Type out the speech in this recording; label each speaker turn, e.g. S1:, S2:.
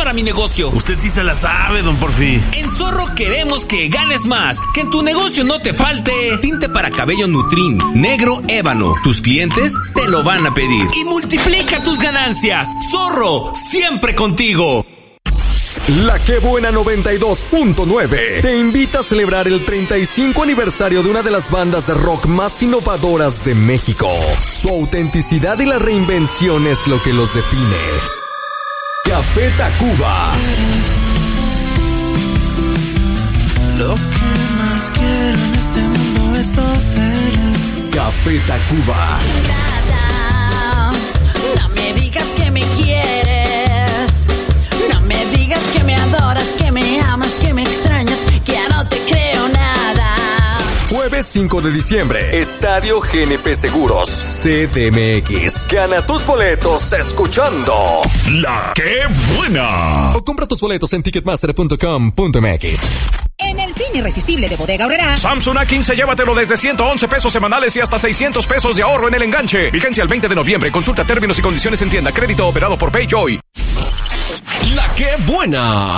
S1: para mi negocio.
S2: Usted sí se la sabe, don Porfi.
S1: En Zorro queremos que ganes más, que en tu negocio no te falte tinte para cabello Nutrim, negro ébano. Tus clientes te lo van a pedir. Y multiplica tus ganancias. Zorro, siempre contigo.
S3: La Que Buena 92.9 te invita a celebrar el 35 aniversario de una de las bandas de rock más innovadoras de México. Su autenticidad y la reinvención es lo que los define. Café Tacuba.
S4: Lo que más quiero en este mundo es oferir.
S3: Café Tacuba.
S5: No me digas que me quieres, no me digas que me adoras, que me amas, que me extrañas, que ya no te creo nada.
S3: Jueves 5 de diciembre, Estadio GNP Seguros, CDMX. Gana tus boletos escuchando
S6: La Que Buena.
S3: o compra tus boletos en ticketmaster.com.mx.
S7: En el fin irresistible de Bodega Aurrerá.
S6: Samsung A15, llévatelo desde 111 pesos semanales y hasta 600 pesos de ahorro en el enganche. Vigencia el 20 de noviembre. Consulta términos y condiciones en tienda. Crédito operado por PayJoy.
S8: La Que Buena.